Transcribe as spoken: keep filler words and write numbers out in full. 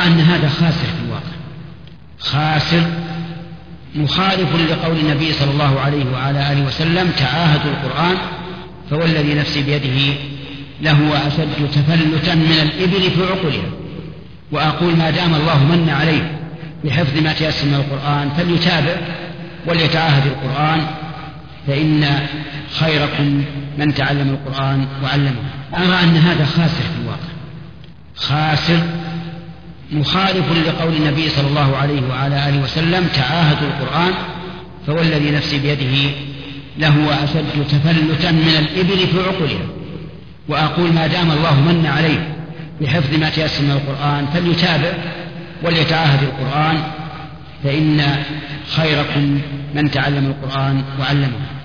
أرى أن هذا خاسر في الواقع، خاسر مخالف لقول النبي صلى الله عليه وعلى آله وسلم: تعاهدوا القرآن فوالذي نفسي بيده لهو أشد تفلتا من الإبل في عقلها. وأقول ما دام الله من عليه بحفظ ما تيسر من القرآن فليتابع وليتعاهد القرآن، فإن خيركم من تعلم القرآن وعلمه. أرى أن هذا خاسر في الواقع، خاسر مخالف لقول النبي صلى الله عليه وعلى آله وسلم: تعاهدوا القرآن فوالذي نفسي بيده لهو أشد تفلتا من الإبل في عقلها. وأقول ما دام الله من عليه بحفظ ما تيسر من القرآن فليتابع وليتعاهد القرآن، فإن خيركم من تعلم القرآن وعلمه.